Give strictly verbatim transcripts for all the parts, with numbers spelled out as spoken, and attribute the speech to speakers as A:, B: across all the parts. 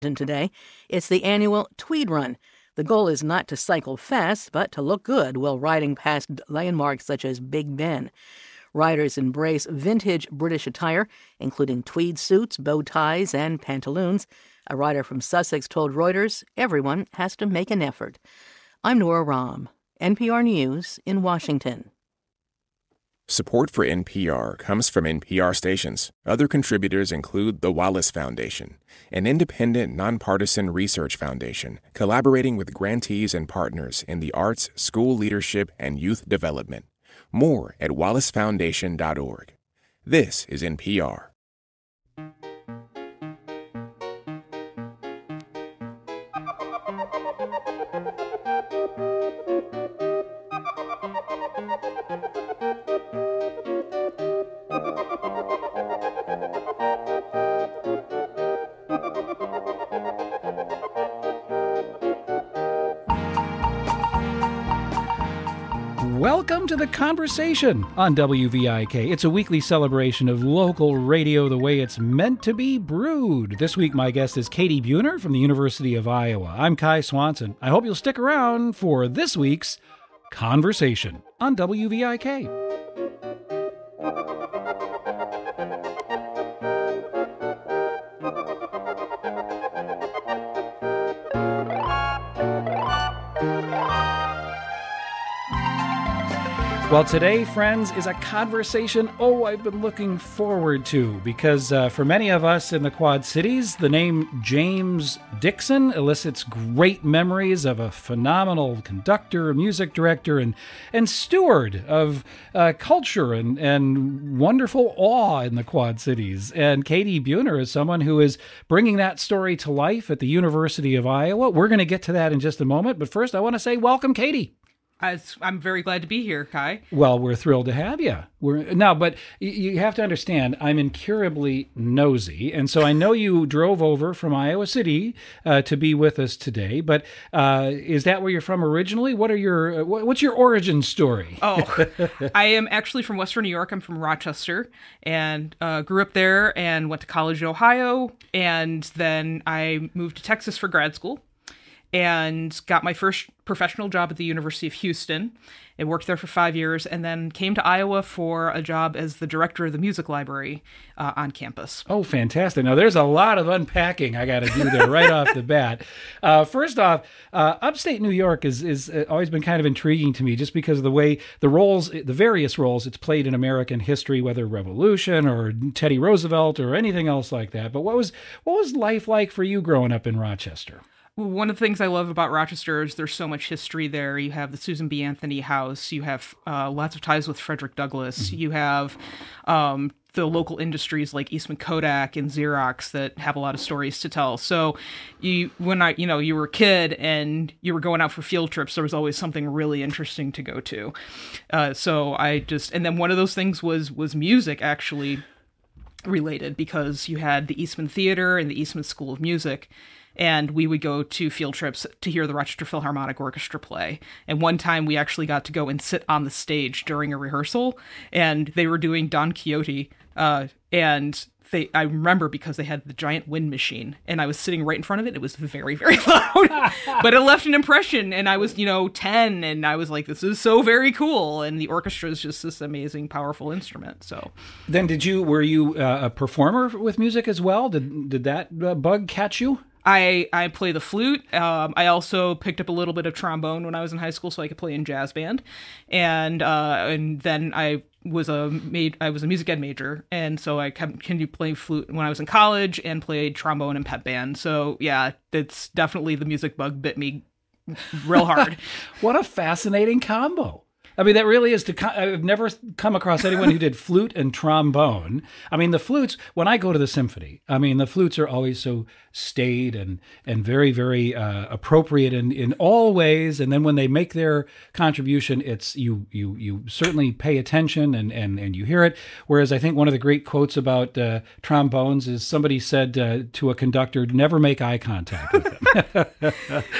A: Today, it's the annual Tweed Run. The goal is not to cycle fast, but to look good while riding past landmarks such as Big Ben. Riders embrace vintage British attire, including tweed suits, bow ties, and pantaloons. A rider from Sussex told Reuters everyone has to make an effort. I'm Nora Rahm, N P R News in Washington.
B: Support for N P R comes from N P R stations. Other contributors include the Wallace Foundation, an independent, nonpartisan research foundation collaborating with grantees and partners in the arts, school leadership, and youth development. More at wallace foundation dot org. This is N P R.
C: Welcome to The Conversation on W V I K. It's a weekly celebration of local radio the way it's meant to be brewed. This week, my guest is Katie Buhner from the University of Iowa. I'm Kai Swanson. I hope you'll stick around for this week's Conversation on W V I K. Well, today, friends, is a conversation, oh, I've been looking forward to, because uh, for many of us in the Quad Cities, the name James Dixon elicits great memories of a phenomenal conductor, music director, and, and steward of uh, culture and, and wonderful awe in the Quad Cities. And Katie Buhner is someone who is bringing that story to life at the University of Iowa. We're going to get to that in just a moment, but first I want to say welcome, Katie.
D: I'm very glad to be here, Kai.
C: Well, we're thrilled to have you. We're now, but you have to understand, I'm incurably nosy, and so I know you drove over from Iowa City uh, to be with us today. But uh, is that where you're from originally? What are your what's your origin story?
D: Oh, I am actually from Western New York. I'm from Rochester, and uh, grew up there, and went to college in Ohio, and then I moved to Texas for grad school. And got my first professional job at the University of Houston and worked there for five years and then came to Iowa for a job as the director of the music library uh, on campus.
C: Oh, fantastic. Now, there's a lot of unpacking I got to do there right off the bat. Uh, first off, uh, upstate New York is, is always been kind of intriguing to me just because of the way the roles, the various roles it's played in American history, whether Revolution or Teddy Roosevelt or anything else like that. But what was what was life like for you growing up in Rochester?
D: One of the things I love about Rochester is there's so much history there. You have the Susan B. Anthony House. You have uh, lots of ties with Frederick Douglass. Mm-hmm. You have um, the local industries like Eastman Kodak and Xerox that have a lot of stories to tell. So you, when I, you know, you were a kid and you were going out for field trips, there was always something really interesting to go to. Uh, so I just, and then one of those things was was music actually related, because you had the Eastman Theater and the Eastman School of Music. And we would go to field trips to hear the Rochester Philharmonic Orchestra play. And one time we actually got to go and sit on the stage during a rehearsal, and they were doing Don Quixote. Uh, and they, I remember because they had the giant wind machine, and I was sitting right in front of it. It was very, very loud, but it left an impression. And I was, you know, ten, and I was like, this is so very cool. And the orchestra is just this amazing, powerful instrument. So
C: then did you, were you uh, a performer with music as well? Did, did that uh, bug catch you?
D: I, I play the flute. Um, I also picked up a little bit of trombone when I was in high school, so I could play in jazz band. And uh, and then I was a made I was a music ed major, and so I continued playing flute when I was in college and played trombone and pep band. So yeah, it's definitely the music bug bit me real hard.
C: What a fascinating combo. I mean, that really is to, I've never come across anyone who did flute and trombone. I mean, the flutes, when I go to the symphony, I mean, the flutes are always so staid and, and very, very uh, appropriate in, in all ways. And then when they make their contribution, it's, you, you, you certainly pay attention and, and, and you hear it. Whereas I think one of the great quotes about uh, trombones is somebody said uh, to a conductor, never make eye contact with them.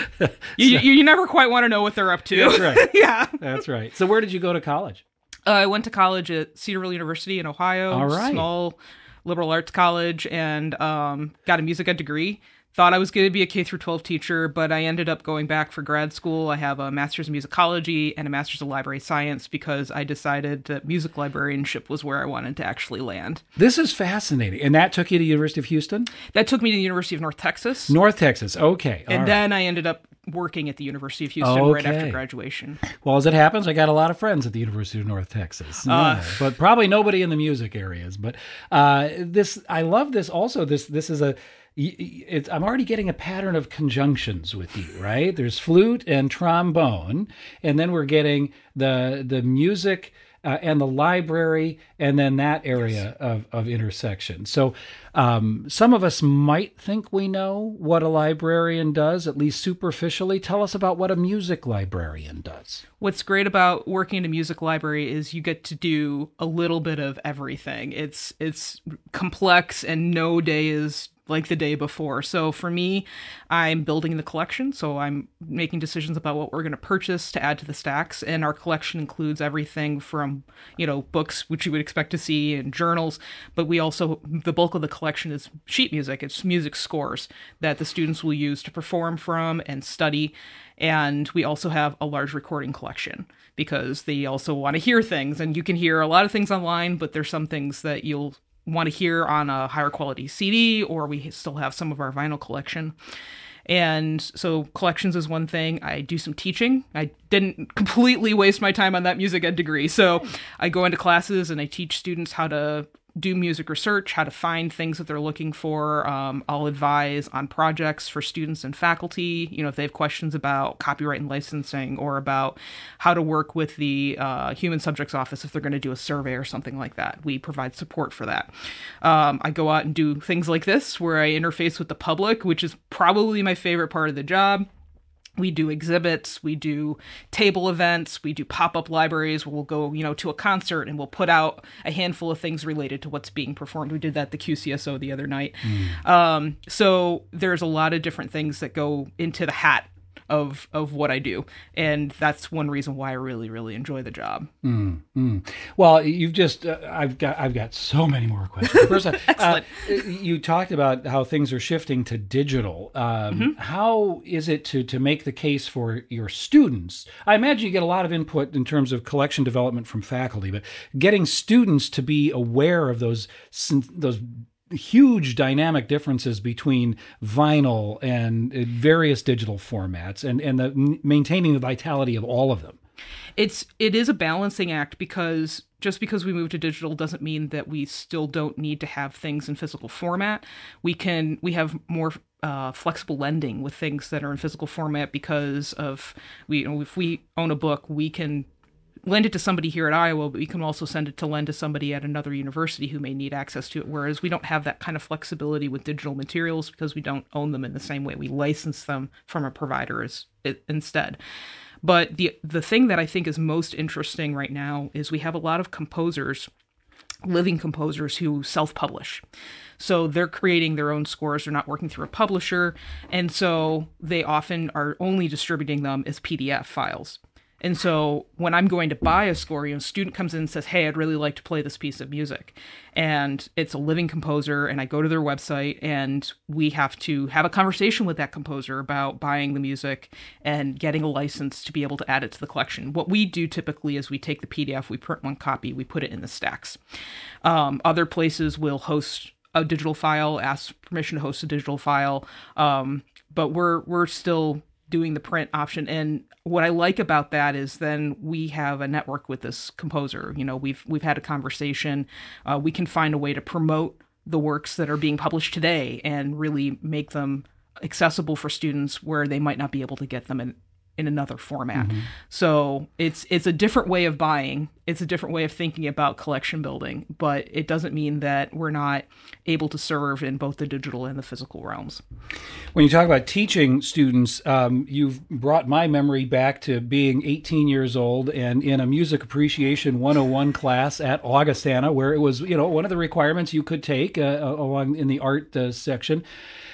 D: you, so, you never quite want to know what they're up to.
C: That's right.
D: Yeah.
C: That's right. So where did you go to college?
D: Uh, I went to college at Cedarville University in Ohio.
C: All right.
D: Small liberal arts college, and um, got a music ed degree. thought I was going to be a K through twelve teacher, but I ended up going back for grad school. I have a master's in musicology and a master's in library science because I decided that music librarianship was where I wanted to actually land.
C: This is fascinating. And that took you to the University of Houston?
D: That took me to the University of North Texas.
C: North Texas. Okay.
D: And
C: All
D: then
C: right.
D: I ended up working at the University of Houston
C: okay.
D: right after graduation.
C: Well, as it happens, I got a lot of friends at the University of North Texas,
D: Uh,
C: yeah, but probably nobody in the music areas. But uh, this, I love this. Also, this this is a. It's, I'm already getting a pattern of conjunctions with you, right? There's flute and trombone, and then we're getting the the music uh, and the library, and then that area yes. of, of intersection. So um, some of us might think we know what a librarian does, at least superficially. Tell us about what a music librarian does.
D: What's great about working in a music library is you get to do a little bit of everything. It's it's complex, and no day is like the day before. So for me, I'm building the collection. So I'm making decisions about what we're going to purchase to add to the stacks. And our collection includes everything from, you know, books, which you would expect to see, and journals. But we also, the bulk of the collection is sheet music. It's music scores that the students will use to perform from and study. And we also have a large recording collection because they also want to hear things. And you can hear a lot of things online, but there's some things that you'll want to hear on a higher quality C D, or we still have some of our vinyl collection. And so collections is one thing. I do some teaching. I didn't completely waste my time on that music ed degree. So I go into classes and I teach students how to do music research, how to find things that they're looking for. Um, I'll advise on projects for students and faculty, you know, if they have questions about copyright and licensing, or about how to work with the uh, Human Subjects Office if they're going to do a survey or something like that. We provide support for that. Um, I go out and do things like this where I interface with the public, which is probably my favorite part of the job. We do exhibits, we do table events, we do pop-up libraries where we'll go, you know, to a concert and we'll put out a handful of things related to what's being performed. We did that at the Q C S O the other night. Mm. Um, so there's a lot of different things that go into the hat of of what I do. And that's one reason why I really, really enjoy the job.
C: Mm, mm. Well, you've just, uh, I've got I've got so many more questions. First,
D: Excellent.
C: Uh, you talked about how things are shifting to digital. Um, mm-hmm. How is it to, to make the case for your students? I imagine you get a lot of input in terms of collection development from faculty, but getting students to be aware of those those huge dynamic differences between vinyl and various digital formats, and, and the maintaining the vitality of all of them.
D: It's it is a balancing act, because just because we move to digital doesn't mean that we still don't need to have things in physical format. We can we have more uh, flexible lending with things that are in physical format because of we you know, if we own a book, we can lend it to somebody here at Iowa, but we can also send it to lend to somebody at another university who may need access to it. Whereas we don't have that kind of flexibility with digital materials because we don't own them in the same way. We license them from a provider as, instead. But the the thing that I think is most interesting right now is we have a lot of composers, living composers, who self-publish. So they're creating their own scores. They're not working through a publisher. And so they often are only distributing them as P D F files. And so when I'm going to buy a score, you know, a student comes in and says, hey, I'd really like to play this piece of music. And it's a living composer, and I go to their website, and we have to have a conversation with that composer about buying the music and getting a license to be able to add it to the collection. What we do typically is we take the P D F, we print one copy, we put it in the stacks. Um, other places will host a digital file, ask permission to host a digital file, um, but we're we're still doing the print option. And what I like about that is then we have a network with this composer. You know, we've we've had a conversation. Uh, we can find a way to promote the works that are being published today and really make them accessible for students where they might not be able to get them in, in another format. Mm-hmm. So it's it's a different way of buying. It's a different way of thinking about collection building, but it doesn't mean that we're not able to serve in both the digital and the physical realms.
C: When you talk about teaching students, um, you've brought my memory back to being eighteen years old and in a music appreciation one oh one class at Augustana, where it was, you know, one of the requirements you could take uh, along in the art uh, section.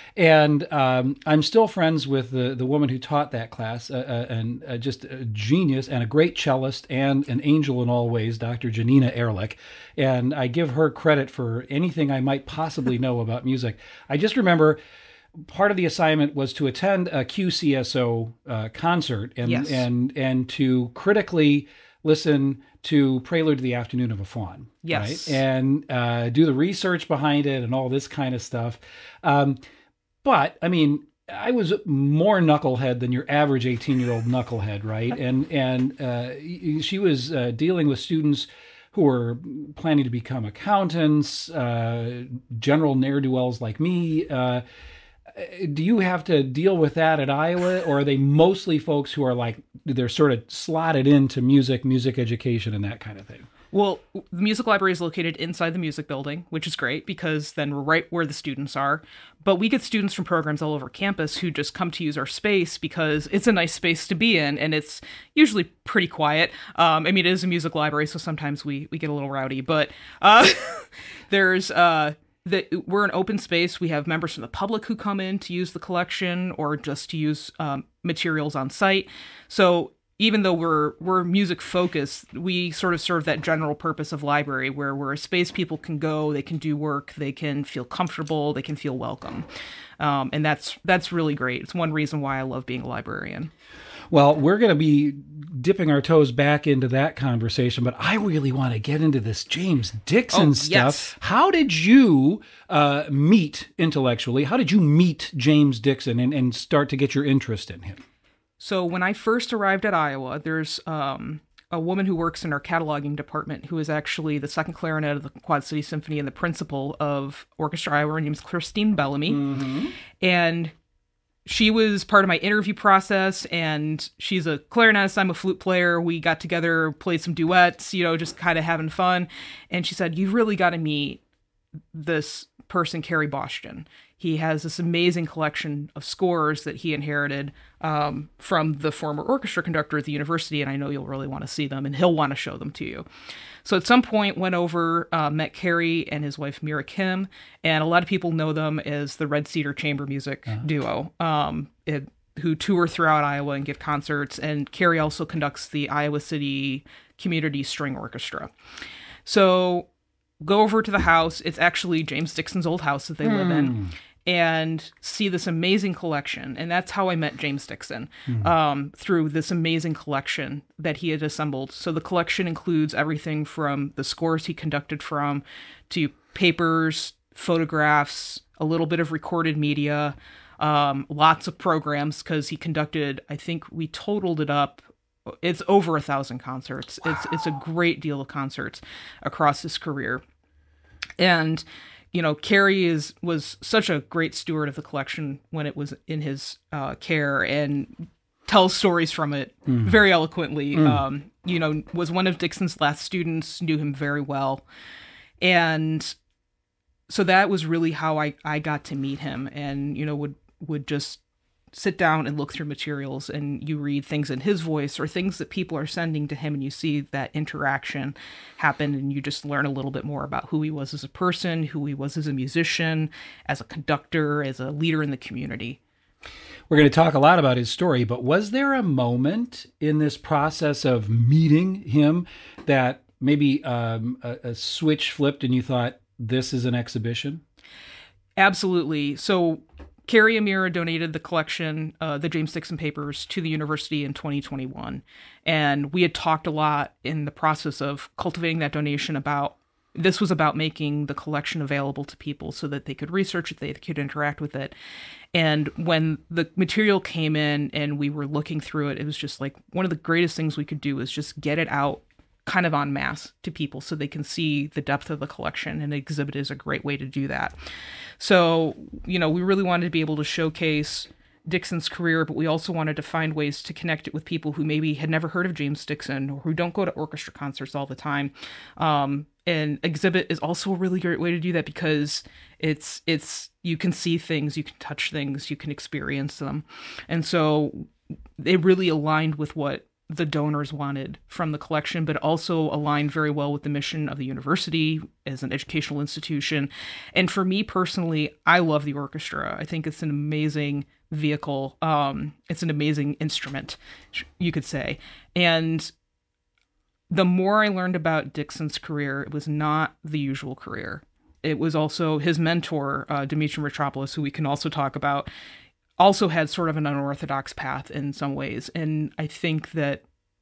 C: And um, I'm still friends with the, the woman who taught that class, uh, uh, and uh, just a genius and a great cellist and an angel in all ways, Doctor Janina Ehrlich. And I give her credit for anything I might possibly know about music. I just remember part of the assignment was to attend a Q C S O uh, concert and,
D: Yes.
C: and, and to critically listen to Prelude to the Afternoon of a Faun.
D: Yes.
C: Right? And uh, do the research behind it and all this kind of stuff. Um, but, I mean, I was more knucklehead than your average eighteen-year-old knucklehead, right? And and uh, she was uh, dealing with students who were planning to become accountants, uh, general ne'er-do-wells like me. Uh, do you have to deal with that at Iowa, or are they mostly folks who are like, they're sort of slotted into music, music education, and that kind of thing?
D: Well, the music library is located inside the music building, which is great because then we're right where the students are. But we get students from programs all over campus who just come to use our space because it's a nice space to be in, and it's usually pretty quiet. Um, I mean, it is a music library, so sometimes we, we get a little rowdy. But uh, there's uh, the, we're an open space. We have members from the public who come in to use the collection or just to use um, materials on site. So even though we're we're music focused, we sort of serve that general purpose of library where we're a space people can go, they can do work, they can feel comfortable, they can feel welcome. Um, and that's that's really great. It's one reason why I love being a librarian.
C: Well, we're going to be dipping our toes back into that conversation, but I really want to get into this James Dixon
D: Oh,
C: stuff.
D: yes.
C: How did you uh, meet intellectually? How did you meet James Dixon and, and start to get your interest in him?
D: So when I first arrived at Iowa, there's um, a woman who works in our cataloging department who is actually the second clarinet of the Quad City Symphony and the principal of Orchestra Iowa. Her name is Christine Bellamy. Mm-hmm. And she was part of my interview process, and she's a clarinetist. I'm a flute player. We got together, played some duets, you know, just kind of having fun. And she said, "You really got to meet this person, Kerry Boschton. He has this amazing collection of scores that he inherited um, from the former orchestra conductor at the university, and I know you'll really want to see them, and he'll want to show them to you." So at some point went over, uh, met Kerry and his wife Mira Kim, and a lot of people know them as the Red Cedar Chamber Music uh-huh. duo, um, it, who tour throughout Iowa and give concerts, and Kerry also conducts the Iowa City Community String Orchestra. So go over to the house. It's actually James Dixon's old house that they live in, and see this amazing collection. And that's how I met James Dixon, mm. um, through this amazing collection that he had assembled. So the collection includes everything from the scores he conducted from to papers, photographs, a little bit of recorded media, um, lots of programs, because he conducted, I think we totaled it up, it's over a thousand concerts. Wow. It's it's a great deal of concerts across his career. And, you know, Kerry is was such a great steward of the collection when it was in his uh, care, and tells stories from it mm. very eloquently. Mm. Um, you know, was one of Dixon's last students, knew him very well. And so that was really how I, I got to meet him, and, you know, would would just sit down and look through materials, and you read things in his voice or things that people are sending to him, and you see that interaction happen, and you just learn a little bit more about who he was as a person, who he was as a musician, as a conductor, as a leader in the community.
C: We're going to talk a lot about his story, but was there a moment in this process of meeting him that maybe um, a, a switch flipped and you thought, this is an exhibition?
D: Absolutely. So Kerry and Mira donated the collection, uh, the James Dixon papers, to the university in twenty twenty-one. And we had talked a lot in the process of cultivating that donation about, this was about making the collection available to people so that they could research it, they could interact with it. And when the material came in and we were looking through it, it was just like, one of the greatest things we could do is just get it out kind of en masse to people so they can see the depth of the collection, and exhibit is a great way to do that. So, you know, we really wanted to be able to showcase Dixon's career, but we also wanted to find ways to connect it with people who maybe had never heard of James Dixon or who don't go to orchestra concerts all the time. Um, and exhibit is also a really great way to do that, because it's, it's, you can see things, you can touch things, you can experience them. And so it really aligned with what the donors wanted from the collection, but also aligned very well with the mission of the university as an educational institution. And for me personally, I love the orchestra. I think it's an amazing vehicle. Um, it's an amazing instrument, you could say. And the more I learned about Dixon's career, it was not the usual career. it was also his mentor, uh, Dimitri Mitropoulos, who we can also talk about, also had sort of an unorthodox path in some ways. And I think that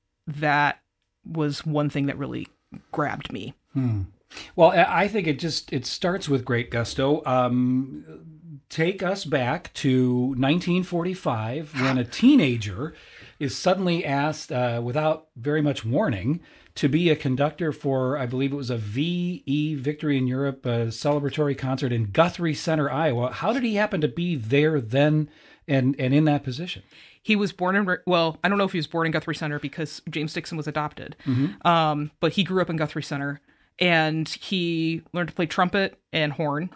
D: that was one thing that really grabbed me.
C: Hmm. Well, I think it just, it starts with great gusto. Um, take us back to nineteen forty-five when a teenager is suddenly asked, uh, without very much warning, to be a conductor for, I believe it was a V E Victory in Europe uh, celebratory concert in Guthrie Center, Iowa. How did he happen to be there then and, and in that position?
D: He was born in, well, I don't know if he was born in Guthrie Center because James Dixon was adopted, mm-hmm. um, but he grew up in Guthrie Center, and he learned to play trumpet and horn,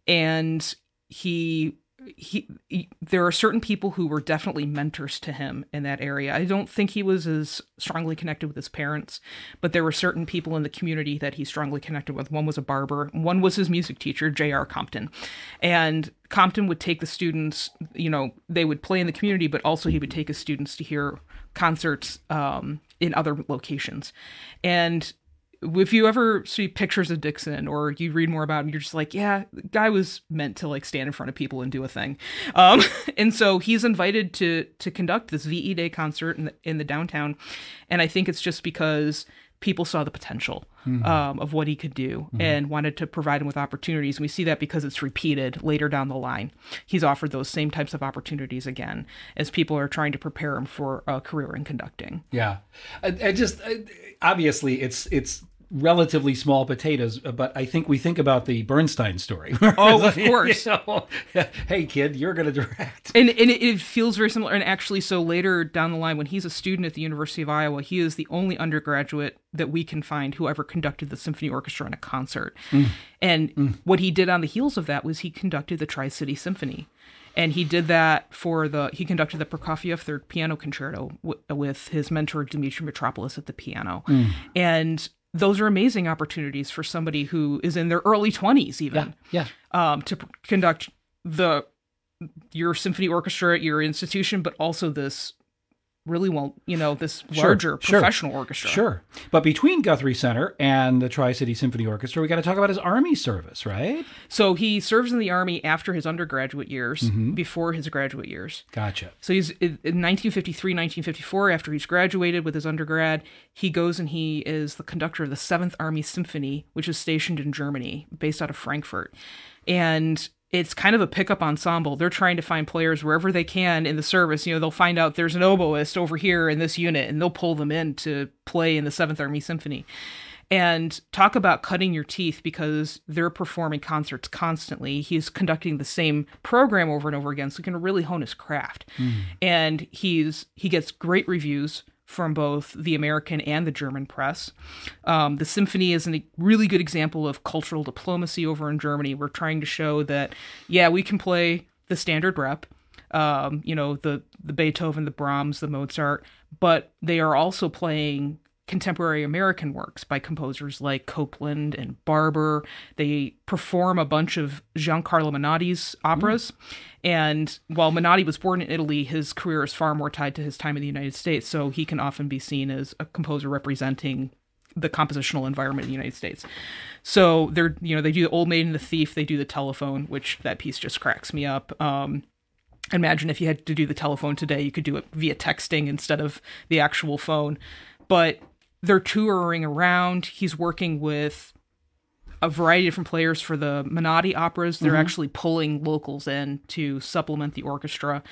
D: and he... He, he, there are certain people who were definitely mentors to him in that area. I don't think he was as strongly connected with his parents, but there were certain people in the community that he strongly connected with. One was a barber. One was his music teacher, J R Compton. And Compton would take the students, you know, they would play in the community, but also he would take his students to hear concerts um, in other locations. And if you ever see pictures of Dixon or you read more about him, you're just like, yeah, the guy was meant to like stand in front of people and do a thing. Um, and so he's invited to to conduct this V E Day concert in the, in the downtown. And I think it's just because people saw the potential mm-hmm. um, of what he could do mm-hmm. and wanted to provide him with opportunities. And we see that because it's repeated later down the line. He's offered those same types of opportunities again as people are trying to prepare him for a career in conducting.
C: Yeah. I, I just, I, obviously it's, it's, relatively small potatoes, but I think we think about the Bernstein story.
D: Oh, of course.
C: You know, hey, kid, you're going to direct.
D: And, and it, it feels very similar. And actually, so later down the line, when he's a student at the University of Iowa, he is the only undergraduate that we can find who ever conducted the symphony orchestra in a concert. Mm. And mm. what he did on the heels of that was he conducted the Tri-City Symphony. And he did that for the, he conducted the Prokofiev Third Piano Concerto w- with his mentor, Dimitri Mitropoulos, at the piano. Mm. And those are amazing opportunities for somebody who is in their early twenties, even,
C: yeah, yeah.
D: Um, to p- conduct the your symphony orchestra at your institution, but also this really well, you know, this larger
C: sure,
D: professional
C: sure,
D: orchestra.
C: Sure. But between Guthrie Center and the Tri-City Symphony Orchestra, we got to talk about his Army service, right?
D: So he serves in the Army after his undergraduate years, mm-hmm. before his graduate years.
C: Gotcha.
D: So he's in nineteen fifty-three, nineteen fifty-four, after he's graduated with his undergrad, he goes and he is the conductor of the seventh Army Symphony, which is stationed in Germany, based out of Frankfurt. And it's kind of a pickup ensemble. They're trying to find players wherever they can in the service. You know, they'll find out there's an oboist over here in this unit, and they'll pull them in to play in the seventh Army Symphony. And talk about cutting your teeth, because they're performing concerts constantly. He's conducting the same program over and over again, so he can really hone his craft. Mm. And he's he gets great reviews from both the American and the German press. Um, the symphony is a really good example of cultural diplomacy over in Germany. We're trying to show that, yeah, we can play the standard rep, um, you know, the, the Beethoven, the Brahms, the Mozart, but they are also playing contemporary American works by composers like Copland and Barber. They perform a bunch of Giancarlo Menotti's operas. Mm. And while Menotti was born in Italy, his career is far more tied to his time in the United States. So he can often be seen as a composer representing the compositional environment in the United States. So they're, you know, they do the Old Maid and the Thief. They do the Telephone, which that piece just cracks me up. Um, imagine if you had to do the telephone today, you could do it via texting instead of the actual phone. But they're touring around. He's working with a variety of different players for the Menotti operas. They're mm-hmm. actually pulling locals in to supplement the orchestra.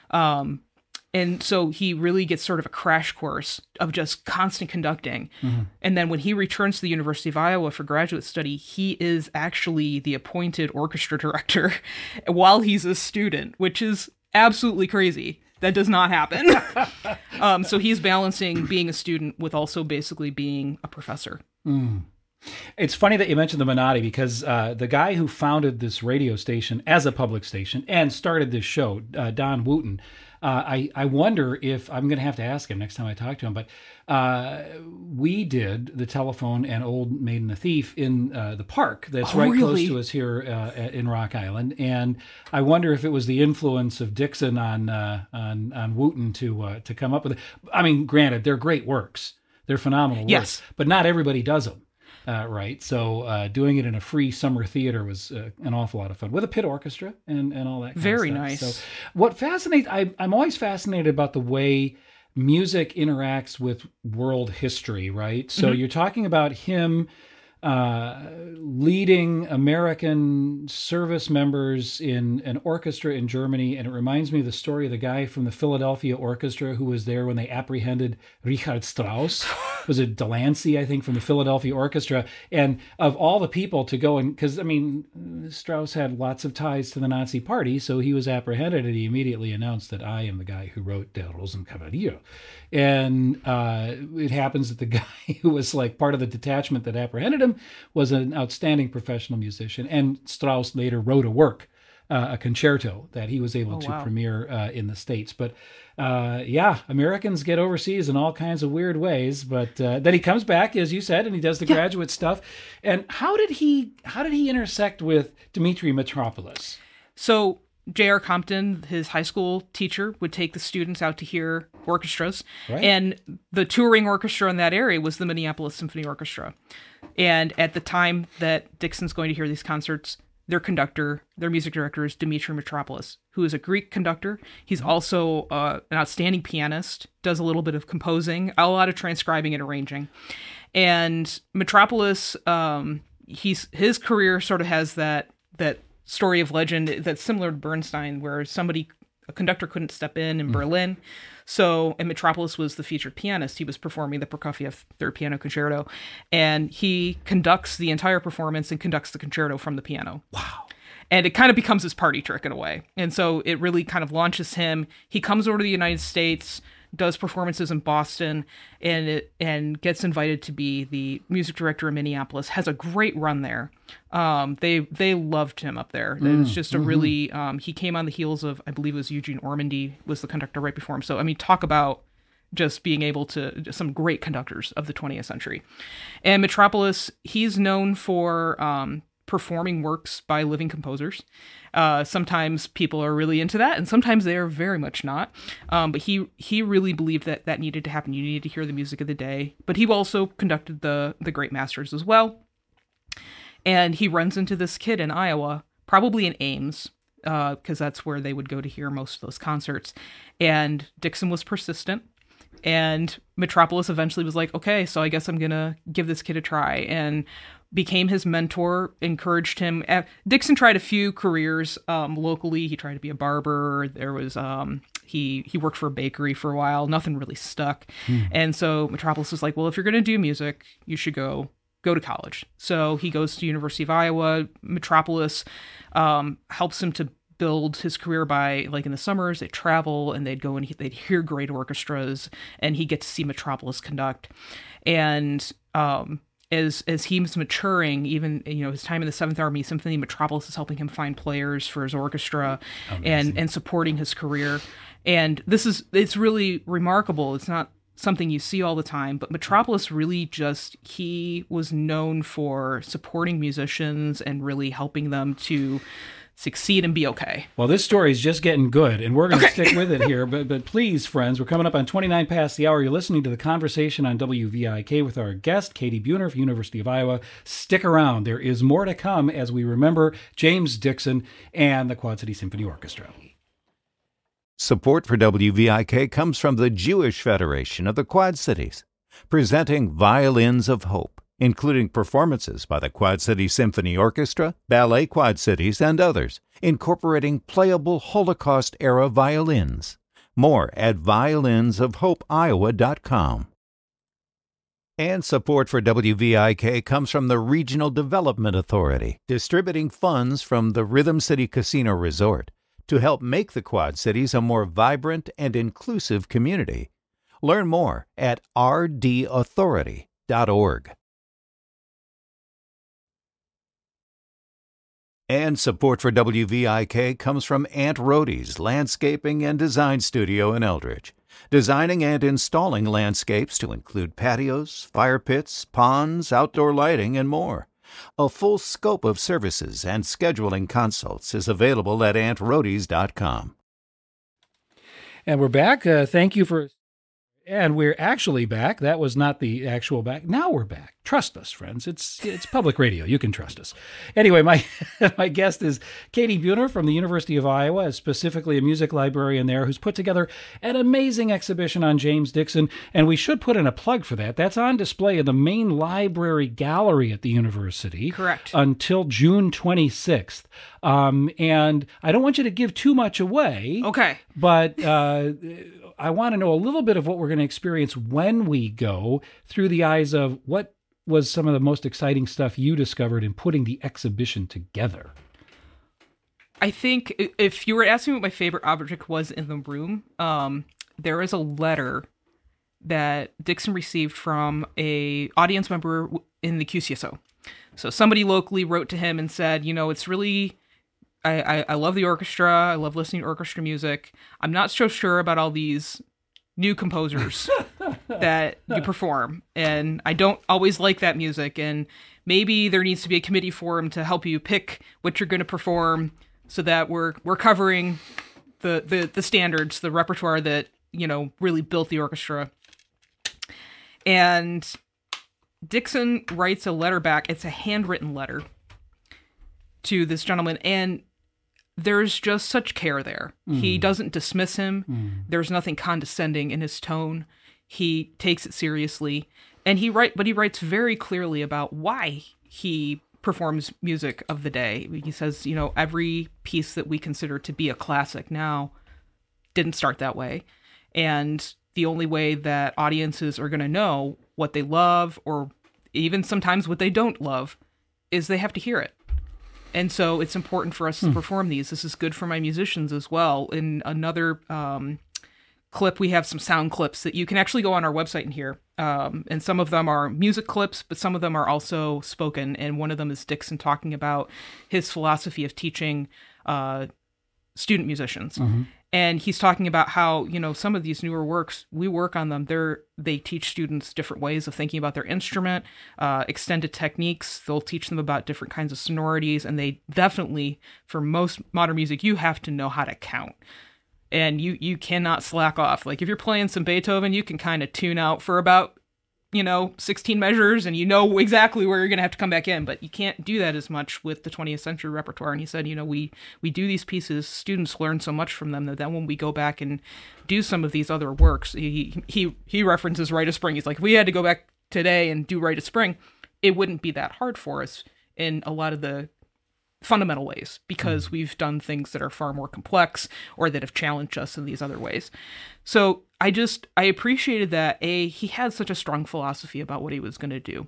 D: Um, and so he really gets sort of a crash course of just constant conducting. Mm-hmm. And then when he returns to the University of Iowa for graduate study, he is actually the appointed orchestra director while he's a student, which is absolutely crazy. That does not happen. um, so he's balancing being a student with also basically being a professor.
C: Mm. It's funny that you mentioned the Menotti, because uh, the guy who founded this radio station as a public station and started this show, uh, Don Wooten, uh, I, I wonder if, I'm going to have to ask him next time I talk to him, but uh, we did the Telephone and Old Maid and the Thief in uh, the park that's
D: oh,
C: right
D: really?
C: close to us here uh, in Rock Island. And I wonder if it was the influence of Dixon on uh, on, on Wooten to uh, to come up with it. I mean, granted, they're great works. They're phenomenal
D: yes.
C: works, but not everybody does them. Uh, right. So uh, doing it in a free summer theater was uh, an awful lot of fun with a pit orchestra and, and all that kind
D: Very
C: of stuff.
D: nice.
C: So what fascinates, I, I'm always fascinated about the way music interacts with world history, right? So mm-hmm. you're talking about him uh, leading American service members in an orchestra in Germany. And it reminds me of the story of the guy from the Philadelphia Orchestra who was there when they apprehended Richard Strauss. Was it Delancey, I think, from the Philadelphia Orchestra? And of all the people to go and, because, I mean, Strauss had lots of ties to the Nazi party, so he was apprehended and he immediately announced that I am the guy who wrote Der Rosenkavalier. And uh, it happens that the guy who was like part of the detachment that apprehended him was an outstanding professional musician. And Strauss later wrote a work, uh, a concerto that he was able
D: oh,
C: to
D: wow.
C: premiere uh, in the States. But uh, yeah, Americans get overseas in all kinds of weird ways. But uh, then he comes back, as you said, and he does the yeah. graduate stuff. And how did he how did he intersect with Dmitri Mitropoulos?
D: So J R. Compton, his high school teacher, would take the students out to hear orchestras. Right. And the touring orchestra in that area was the Minneapolis Symphony Orchestra. And at the time that Dixon's going to hear these concerts, their conductor, their music director is Dmitri Mitropoulos, who is a Greek conductor. He's also uh, an outstanding pianist, does a little bit of composing, a lot of transcribing and arranging. And Mitropoulos, um, he's his career sort of has that that story of legend that's similar to Bernstein, where somebody, a conductor couldn't step in in mm. Berlin. So, and Mitropoulos was the featured pianist. He was performing the Prokofiev Third Piano Concerto, and he conducts the entire performance and conducts the concerto from the piano.
C: Wow.
D: And it kind of becomes his party trick in a way. And so it really kind of launches him. He comes over to the United States, does performances in Boston, and it, and gets invited to be the music director in Minneapolis. Has a great run there. Um, they they loved him up there. Mm, it was just a mm-hmm. really. Um, he came on the heels of, I believe it was Eugene Ormandy was the conductor right before him. So I mean, talk about just being able to some great conductors of the twentieth century. And Mitropoulos, he's known for um, performing works by living composers. Uh, sometimes people are really into that, and sometimes they are very much not. Um, but he he really believed that that needed to happen. You needed to hear the music of the day. But he also conducted the the great masters as well. And he runs into this kid in Iowa, probably in Ames, because uh, that's where they would go to hear most of those concerts. And Dixon was persistent. And Mitropoulos eventually was like, okay, so I guess I'm going to give this kid a try. And became his mentor, encouraged him. Dixon tried a few careers um, locally. He tried to be a barber. There was um, he he worked for a bakery for a while. Nothing really stuck. Hmm. And so Mitropoulos was like, well, if you're going to do music, you should go go to college. So he goes to University of Iowa. Mitropoulos um, helps him to build his career by, like, in the summers, they'd travel and they'd go and he, they'd hear great orchestras, and he'd get to see Mitropoulos conduct. And um, as as he's maturing, even, you know, his time in the Seventh Army Symphony, Mitropoulos is helping him find players for his orchestra. Amazing. and and supporting his career. And this is, it's really remarkable. It's not something you see all the time, but Mitropoulos really just, he was known for supporting musicians and really helping them to succeed and be okay.
C: Well, this story is just getting good, and we're going to
D: okay.
C: stick with it here. But but please, friends, we're coming up on twenty-nine past the hour. You're listening to The Conversation on W V I K with our guest, Katie Buhner from University of Iowa. Stick around. There is more to come as we remember James Dixon and the Quad City Symphony Orchestra.
E: Support for W V I K comes from the Jewish Federation of the Quad Cities, presenting Violins of Hope, including performances by the Quad City Symphony Orchestra, Ballet Quad Cities, and others, incorporating playable Holocaust-era violins. More at violins of hope iowa dot com. And support for W V I K comes from the Regional Development Authority, distributing funds from the Rhythm City Casino Resort to help make the Quad Cities a more vibrant and inclusive community. Learn more at r d authority dot org. And support for W V I K comes from Aunt Rhodey's Landscaping and Design Studio in Eldridge, designing and installing landscapes to include patios, fire pits, ponds, outdoor lighting, and more. A full scope of services and scheduling consults is available at aunt rhodeys dot com.
C: And we're back. Uh, thank you for... And we're actually back. That was not the actual back. Now we're back. Trust us, friends. It's it's public radio. You can trust us. Anyway, my my guest is Katie Buhner from the University of Iowa, specifically a music librarian there, who's put together an amazing exhibition on James Dixon. And we should put in a plug for that. That's on display in the main library gallery at the university.
D: Correct.
C: Until June twenty-sixth. Um, and I don't want you to give too much away.
D: Okay.
C: But uh, I want to know a little bit of what we're going to experience when we go through the eyes of what was some of the most exciting stuff you discovered in putting the exhibition together.
D: I think if you were asking what my favorite object was in the room, um, there is a letter that Dixon received from a audience member in the Q C S O. So somebody locally wrote to him and said, you know, it's really, I, I, I love the orchestra. I love listening to orchestra music. I'm not so sure about all these new composers that you perform, and I don't always like that music, and maybe there needs to be a committee formed to help you pick what you're going to perform so that we're we're covering the, the the standards, the repertoire that, you know, really built the orchestra. And Dixon writes a letter back. It's a handwritten letter to this gentleman, and there's just such care there. Mm. He doesn't dismiss him. Mm. There's nothing condescending in his tone. He takes it seriously, and he write, but he writes very clearly about why he performs music of the day. He says, you know, every piece that we consider to be a classic now didn't start that way, and the only way that audiences are going to know what they love, or even sometimes what they don't love, is they have to hear it. And so it's important for us to hmm. perform these. This is good for my musicians as well. In another um, clip, we have some sound clips that you can actually go on our website and hear. Um, and some of them are music clips, but some of them are also spoken. And one of them is Dixon talking about his philosophy of teaching uh, student musicians. Mm-hmm. And he's talking about how, you know, some of these newer works, we work on them. They're, they teach students different ways of thinking about their instrument, uh, extended techniques. They'll teach them about different kinds of sonorities. And they definitely, for most modern music, you have to know how to count. And you, you cannot slack off. Like if you're playing some Beethoven, you can kind of tune out for about, you know, sixteen measures, and you know exactly where you're going to have to come back in, but you can't do that as much with the twentieth century repertoire. And he said, you know, we, we do these pieces, students learn so much from them that then when we go back and do some of these other works, he, he, he references Rite of Spring. He's like, if we had to go back today and do Rite of Spring, it wouldn't be that hard for us in a lot of the fundamental ways, because mm. we've done things that are far more complex or that have challenged us in these other ways. So I just, I appreciated that, A, he had such a strong philosophy about what he was going to do.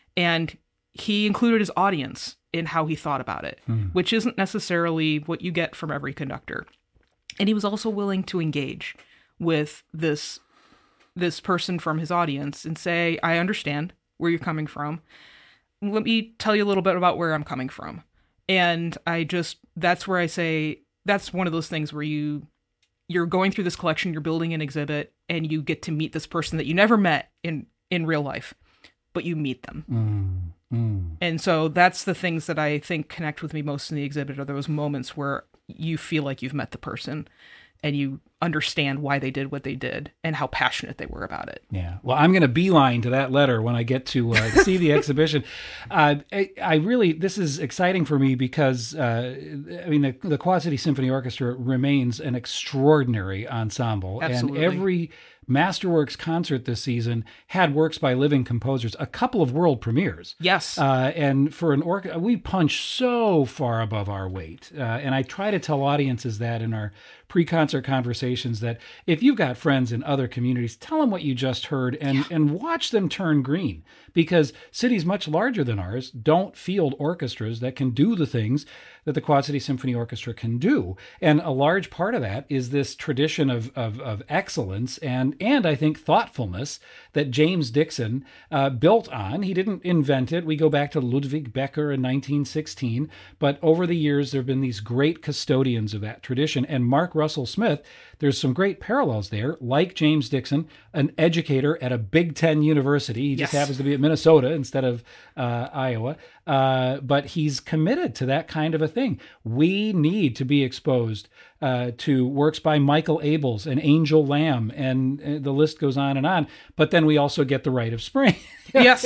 D: And he included his audience in how he thought about it, mm. which isn't necessarily what you get from every conductor. And he was also willing to engage with this, this person from his audience and say, I understand where you're coming from. Let me tell you a little bit about where I'm coming from. And I just, that's where I say, that's one of those things where you, you're going through this collection, you're building an exhibit, and you get to meet this person that you never met in, in real life, but you meet them. Mm, mm. And so that's the things that I think connect with me most in the exhibit, are those moments where you feel like you've met the person and you understand why they did what they did and how passionate they were about it.
C: Yeah. Well, I'm going to beeline to that letter when I get to uh, see the exhibition. Uh, I, I really, this is exciting for me because, uh, I mean, the, the Quad City Symphony Orchestra remains an extraordinary ensemble.
D: Absolutely.
C: And every Masterworks concert this season had works by living composers, a couple of world premieres.
D: Yes.
C: Uh, and for an orchestra, we punch so far above our weight. Uh, and I try to tell audiences that in our pre-concert conversations, that if you've got friends in other communities, tell them what you just heard and, yeah. and watch them turn green. Because cities much larger than ours don't field orchestras that can do the things that the Quad City Symphony Orchestra can do. And a large part of that is this tradition of, of, of excellence and, and I think thoughtfulness that James Dixon uh, built on. He didn't invent it. We go back to Ludwig Becker in nineteen sixteen, but over the years there have been these great custodians of that tradition. And Mark Russell Smith, there's some great parallels there, like James Dixon, an educator at a Big Ten university. He just
D: Yes.
C: happens to be at Minnesota instead of uh, Iowa. Uh, but he's committed to that kind of a thing. We need to be exposed uh, to works by Michael Abels and Angel Lamb, and uh, the list goes on and on. But then we also get the Rite of Spring.
D: Yes.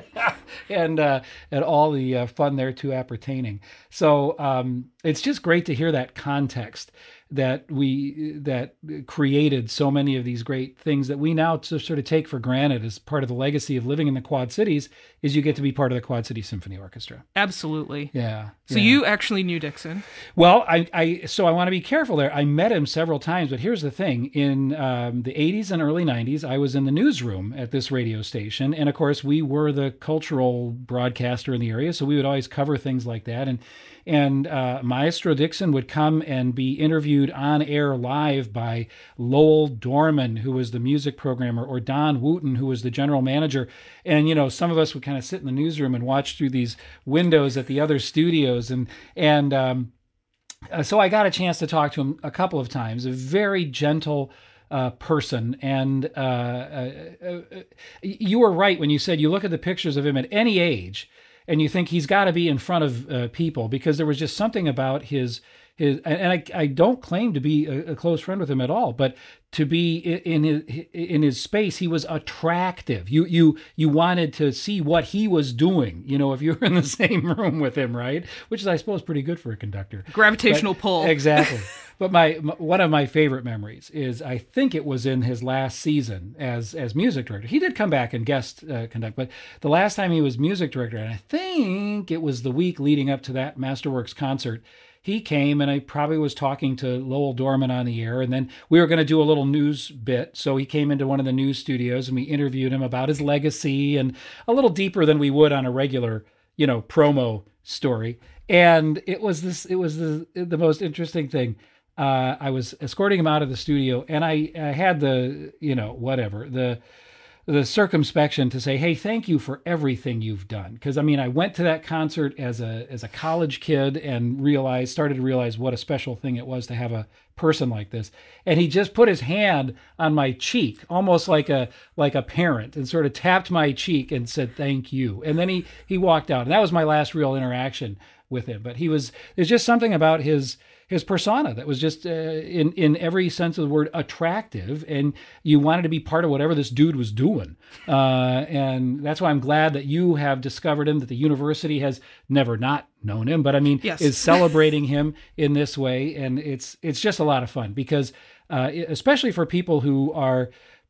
C: and uh, and all the uh, fun thereto appertaining. So um, it's just great to hear that context that we that created so many of these great things that we now to sort of take for granted as part of the legacy of living in the Quad Cities. Is you get to be part of the Quad City Symphony Orchestra.
D: Absolutely.
C: Yeah.
D: So
C: yeah.
D: you actually knew Dixon.
C: Well, I, I so I want to be careful there. I met him several times, but here's the thing: in um, the eighties and early nineties, I was in the newsroom at this radio station, and of course, we were the cultural broadcaster in the area, so we would always cover things like that. And and uh, Maestro Dixon would come and be interviewed on air live by Lowell Dorman, who was the music programmer, or Don Wooten, who was the general manager. And you know, some of us would kind of sit in the newsroom and watch through these windows at the other studios, and and um, uh, so I got a chance to talk to him a couple of times. A very gentle uh, person, and uh, uh, uh, you were right when you said you look at the pictures of him at any age, and you think he's got to be in front of uh, people, because there was just something about his his. And I I don't claim to be a, a close friend with him at all, but to be in his in his space, he was attractive. You you you wanted to see what he was doing, you know, if you were in the same room with him, right? Which is, I suppose, pretty good for a conductor.
D: Gravitational
C: But,
D: pull.
C: Exactly. But my, my one of my favorite memories is, I think it was in his last season as as music director. He did come back and guest uh, conduct, but the last time he was music director, and I think it was the week leading up to that Masterworks concert, he came, and I probably was talking to Lowell Dorman on the air, and then we were going to do a little news bit. So he came into one of the news studios, and we interviewed him about his legacy, and a little deeper than we would on a regular, you know, promo story. And it was this, it was the the most interesting thing. Uh, I was escorting him out of the studio, and I, I had the, you know, whatever, the the circumspection to say, hey, thank you for everything you've done. Because, I mean, I went to that concert as a as a college kid and realized, started to realize what a special thing it was to have a person like this. And he just put his hand on my cheek, almost like a like a parent, and sort of tapped my cheek and said, thank you. And then he, he walked out. And that was my last real interaction with him. But he was, there's just something about his his persona that was just uh, in, in every sense of the word attractive, and you wanted to be part of whatever this dude was doing. Uh, and that's why I'm glad that you have discovered him, that the university has never not known him, but I mean,
D: Yes.
C: is celebrating him in this way. And it's, it's just a lot of fun, because uh, especially for people who are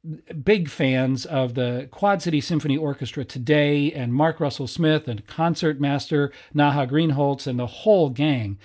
C: big fans of the Quad City Symphony Orchestra today, and Mark Russell Smith and concertmaster Naha Greenholtz and the whole gang.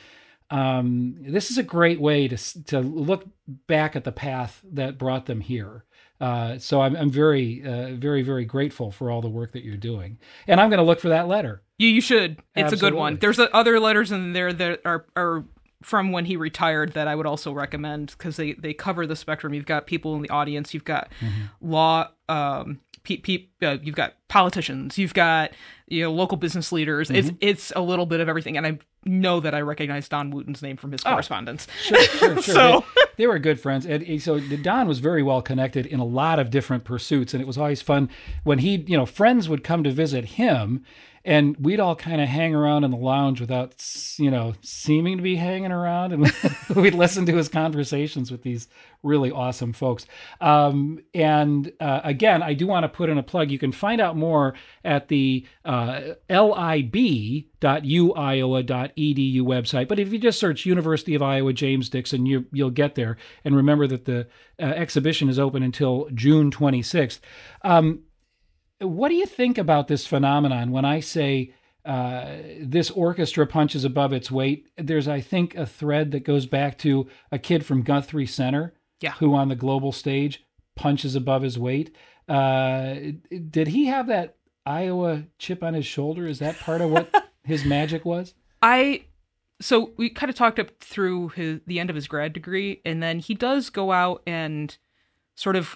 C: Um, this is a great way to to look back at the path that brought them here. Uh, so I'm I'm very uh, very very grateful for all the work that you're doing, and I'm going to look for that letter.
D: You you should. It's a good one.
C: Absolutely.
D: There's uh, other letters in there that are are from when he retired that I would also recommend, because they, they cover the spectrum. You've got people in the audience. You've got mm-hmm. law. Um, pe- pe- uh, you've got politicians. You've got you know local business leaders. Mm-hmm. It's it's a little bit of everything, and I know that I recognize Don Wooten's name from his
C: oh,
D: correspondence.
C: Sure, sure, sure.
D: so
C: they, they were good friends, and so Don was very well connected in a lot of different pursuits, and it was always fun when he, you know, friends would come to visit him. And we'd all kind of hang around in the lounge without, you know, seeming to be hanging around. And we'd listen to his conversations with these really awesome folks. Um, and uh, again, I do want to put in a plug. You can find out more at the uh, lib dot u iowa dot e d u website. But if you just search University of Iowa James Dixon, you, you'll get there. And remember that the uh, exhibition is open until June twenty-sixth. Um, What do you think about this phenomenon when I say uh, this orchestra punches above its weight? There's, I think, a thread that goes back to a kid from Guthrie Center,
D: yeah.
C: who on the global stage punches above his weight. Uh, did he have that Iowa chip on his shoulder? Is that part of what his magic was?
D: I so we kind of talked up through his the end of his grad degree, and then he does go out and sort of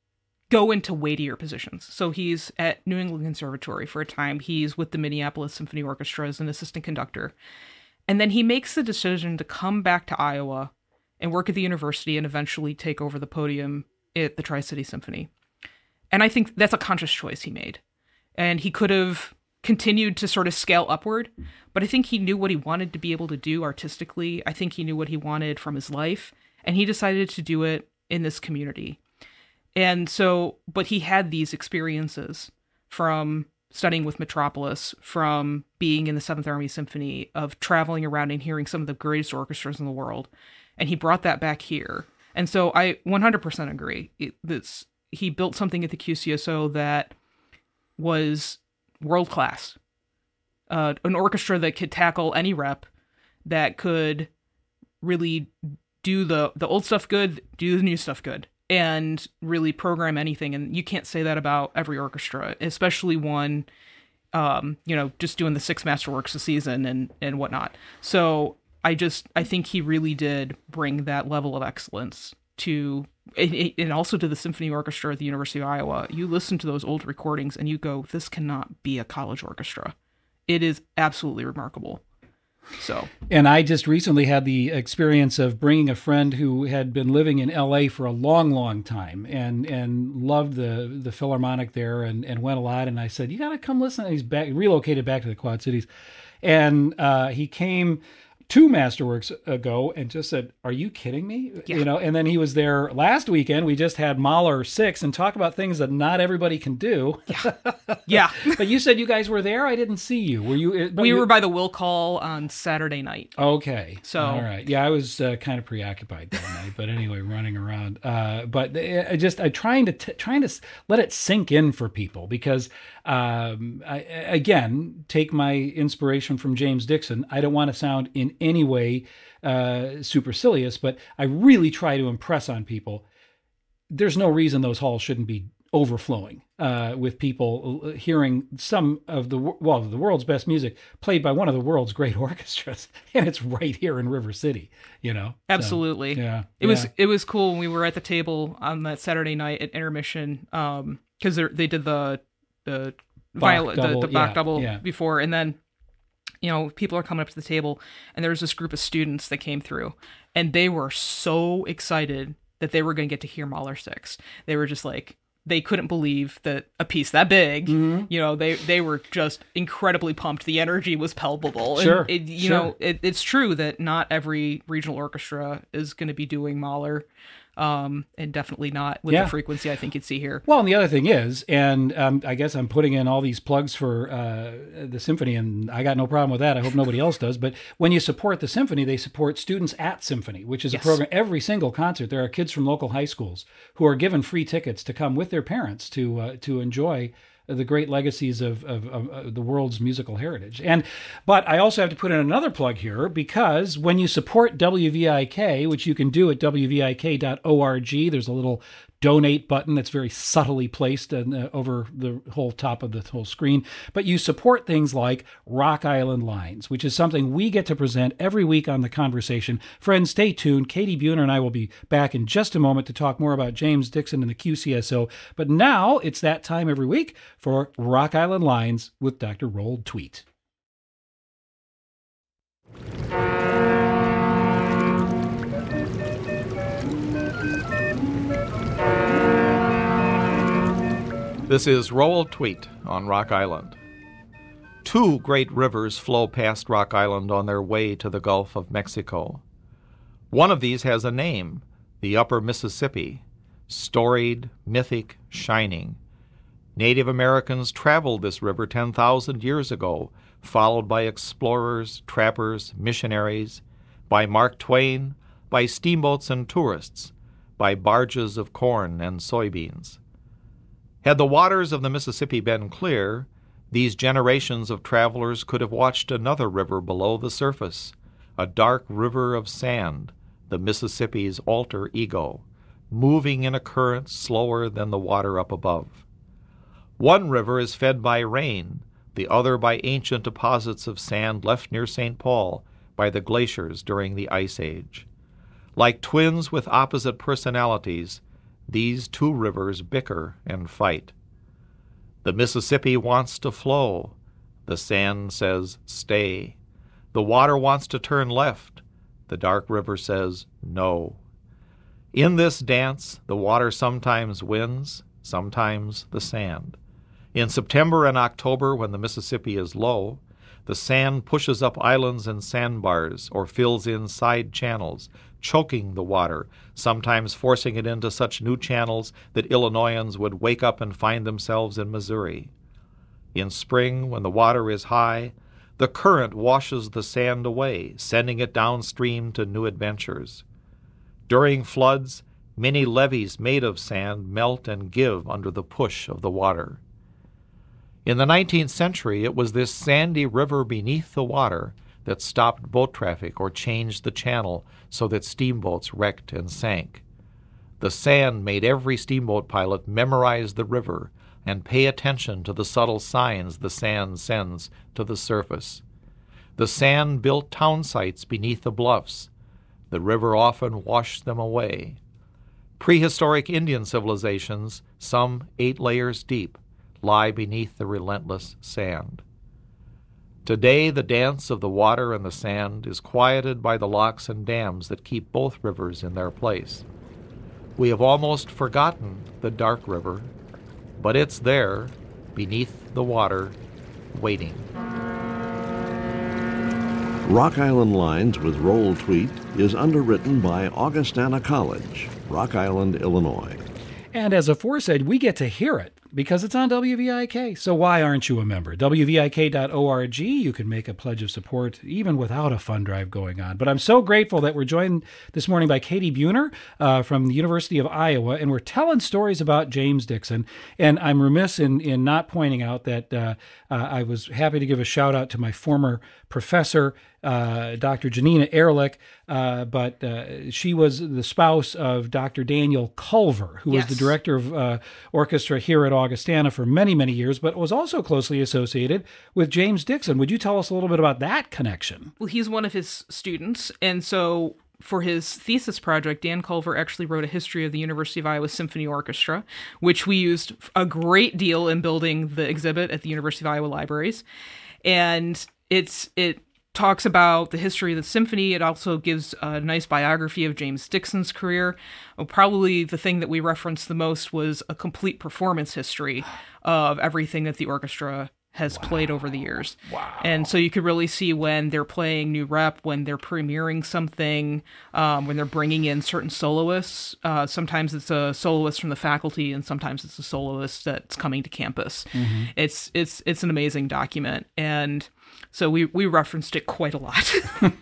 D: go into weightier positions. So he's at New England Conservatory for a time. He's with the Minneapolis Symphony Orchestra as an assistant conductor. And then he makes the decision to come back to Iowa and work at the university and eventually take over the podium at the Tri-City Symphony. And I think that's a conscious choice he made. And he could have continued to sort of scale upward, but I think he knew what he wanted to be able to do artistically. I think he knew what he wanted from his life, and he decided to do it in this community. And so, but he had these experiences from studying with Metropolis, from being in the Seventh Army Symphony, of traveling around and hearing some of the greatest orchestras in the world. And he brought that back here. And so I one hundred percent agree. It, this, he built something at the Q C S O that was world-class. Uh, an orchestra that could tackle any rep, that could really do the, the old stuff good, do the new stuff good, and really program anything. And you can't say that about every orchestra, especially one, um, you know, just doing the six masterworks a season and, and whatnot. So I just, I think he really did bring that level of excellence to, and also to the symphony orchestra at the University of Iowa. You listen to those old recordings and you go, this cannot be a college orchestra. It is absolutely remarkable. So,
C: and I just recently had the experience of bringing a friend who had been living in L A for a long, long time and and loved the the Philharmonic there and, and went a lot. And I said, you got to come listen. And he's back, relocated back to the Quad Cities. And uh, he came two Masterworks ago and just said, are you kidding me?
D: Yeah.
C: You know, and then he was there last weekend. We just had Mahler six and talk about things that not everybody can do.
D: Yeah. yeah.
C: But you said you guys were there. I didn't see you. Were you?
D: We
C: you...
D: were by the Will Call on Saturday night.
C: Okay.
D: So,
C: all right. Yeah, I was uh, kind of preoccupied that night, but anyway, running around. Uh, but I just, I'm trying to, t- trying to let it sink in for people because, um, I, again, take my inspiration from James Dixon. I don't want to sound in any way uh, supercilious, but I really try to impress on people. There's no reason those halls shouldn't be overflowing uh, with people hearing some of the well the world's best music played by one of the world's great orchestras, and it's right here in River City. You know,
D: absolutely.
C: So, yeah,
D: it
C: yeah.
D: was it was cool when we were at the table on that Saturday night at intermission um, because they did the the violet the, the Bach
C: yeah,
D: double
C: yeah.
D: before, and then. You know, people are coming up to the table, and there was this group of students that came through, and they were so excited that they were going to get to hear Mahler six. They were just like, they couldn't believe that a piece that big, mm-hmm. you know, they, they were just incredibly pumped. The energy was palpable.
C: Sure.
D: And it, you
C: sure.
D: know, it, it's true that not every regional orchestra is going to be doing Mahler. Um, and definitely not with
C: yeah.
D: the frequency I think you'd see here.
C: Well, and the other thing is, and um, I guess I'm putting in all these plugs for uh, the symphony, and I got no problem with that. I hope nobody else does. But when you support the symphony, they support Students at Symphony, which is
D: yes.
C: a program. Every single concert, there are kids from local high schools who are given free tickets to come with their parents to uh, to enjoy the great legacies of, of, of, of the world's musical heritage. And but I also have to put in another plug here, because when you support W V I K, which you can do at w v i k dot org, there's a little donate button that's very subtly placed in, uh, over the whole top of the whole screen. But you support things like Rock Island Lines, which is something we get to present every week on The Conversation. Friends, stay tuned. Katie Buhner and I will be back in just a moment to talk more about James Dixon and the Q C S O. But now it's that time every week for Rock Island Lines with Doctor Roald Tweet.
F: This is Roald Tweet on Rock Island. Two great rivers flow past Rock Island on their way to the Gulf of Mexico. One of these has a name, the Upper Mississippi, storied, mythic, shining. Native Americans traveled this river ten thousand years ago, followed by explorers, trappers, missionaries, by Mark Twain, by steamboats and tourists, by barges of corn and soybeans. Had the waters of the Mississippi been clear, these generations of travelers could have watched another river below the surface, a dark river of sand, the Mississippi's alter ego, moving in a current slower than the water up above. One river is fed by rain, the other by ancient deposits of sand left near Saint Paul by the glaciers during the Ice Age. Like twins with opposite personalities, these two rivers bicker and fight. The Mississippi wants to flow. The sand says, stay. The water wants to turn left. The dark river says no. In this dance, the water sometimes wins, sometimes the sand. In September and October, when the Mississippi is low, the sand pushes up islands and sandbars or fills in side channels, choking the water, sometimes forcing it into such new channels that Illinoisans would wake up and find themselves in Missouri. In spring, when the water is high, the current washes the sand away, sending it downstream to new adventures. During floods, many levees made of sand melt and give under the push of the water. In the nineteenth century, it was this sandy river beneath the water that stopped boat traffic or changed the channel so that steamboats wrecked and sank. The sand made every steamboat pilot memorize the river and pay attention to the subtle signs the sand sends to the surface. The sand built town sites beneath the bluffs. The river often washed them away. Prehistoric Indian civilizations, some eight layers deep, lie beneath the relentless sand. Today, the dance of the water and the sand is quieted by the locks and dams that keep both rivers in their place. We have almost forgotten the dark river, but it's there, beneath the water, waiting.
G: Rock Island Lines with Roll Tweet is underwritten by Augustana College, Rock Island, Illinois.
C: And as aforesaid, we get to hear it because it's on W V I K. So why aren't you a member? W V I K dot org. You can make a pledge of support even without a fund drive going on. But I'm so grateful that we're joined this morning by Katie Buhner uh, from the University of Iowa, and we're telling stories about James Dixon. And I'm remiss in, in not pointing out that uh, uh, I was happy to give a shout out to my former professor, uh, Doctor Janina Ehrlich, uh, but uh, she was the spouse of Doctor Daniel Culver, who
D: Yes.
C: was the director of uh, orchestra here at Augustana for many, many years, but was also closely associated with James Dixon. Would you tell us a little bit about that connection?
D: Well, he's one of his students, and so for his thesis project, Dan Culver actually wrote a history of the University of Iowa Symphony Orchestra, which we used a great deal in building the exhibit at the University of Iowa Libraries. And it's it talks about the history of the symphony. It also gives a nice biography of James Dixon's career. Well, probably the thing that we referenced the most was a complete performance history of everything that the orchestra has wow. played over the years. Wow. And so you could really see when they're playing new rep, when they're premiering something, um, when they're bringing in certain soloists. Uh, sometimes it's a soloist from the faculty, and sometimes it's a soloist that's coming to campus. Mm-hmm. It's it's it's an amazing document, and so we, we referenced it quite a lot.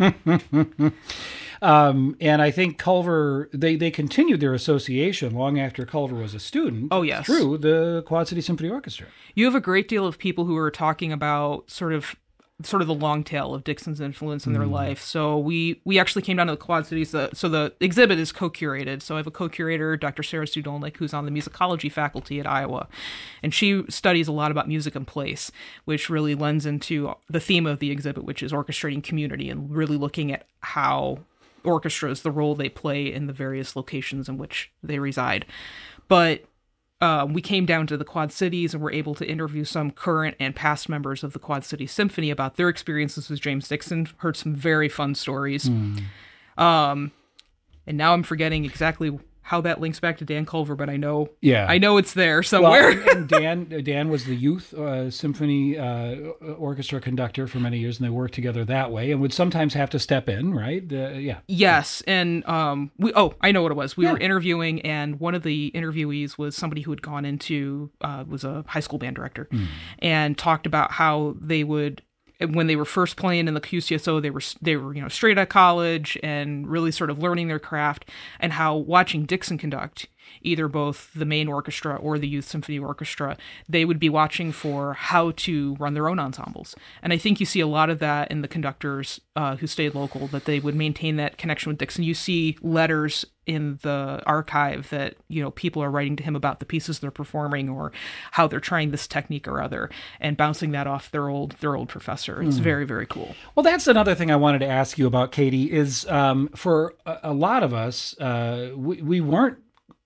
C: Um, and I think Culver, they, they continued their association long after Culver was a student.
D: Oh, yes.
C: Through the Quad City Symphony Orchestra.
D: You have a great deal of people who are talking about sort of sort of the long tail of Dixon's influence in their mm. life. So we we actually came down to the Quad Cities. Uh, so the exhibit is co-curated. So I have a co-curator, Doctor Sarah Studolnik, who's on the musicology faculty at Iowa. And she studies a lot about music and place, which really lends into the theme of the exhibit, which is orchestrating community and really looking at how orchestras, the role they play in the various locations in which they reside. But Uh, we came down to the Quad Cities and were able to interview some current and past members of the Quad City Symphony about their experiences with James Dixon. Heard some very fun stories. Mm. Um, and now I'm forgetting exactly how that links back to Dan Culver, but I know,
C: yeah,
D: I know it's there somewhere.
C: Well, and Dan, Dan was the youth uh, symphony uh, orchestra conductor for many years, and they worked together that way, and would sometimes have to step in, right? Uh, yeah.
D: Yes, and um, we. Oh, I know what it was. We
C: yeah.
D: were interviewing, and one of the interviewees was somebody who had gone into uh, was a high school band director, mm. and talked about how they would. When they were first playing in the Q C S O, they were they were you know straight out of college and really sort of learning their craft, and how watching Dixon conduct either both the main orchestra or the youth symphony orchestra, they would be watching for how to run their own ensembles. And I think you see a lot of that in the conductors uh, who stayed local, that they would maintain that connection with Dixon. You see letters in the archive that, you know, people are writing to him about the pieces they're performing or how they're trying this technique or other and bouncing that off their old their old professor. It's mm. very, very cool.
C: Well, that's another thing I wanted to ask you about, Katie, is um, for a, a lot of us, uh, we, we weren't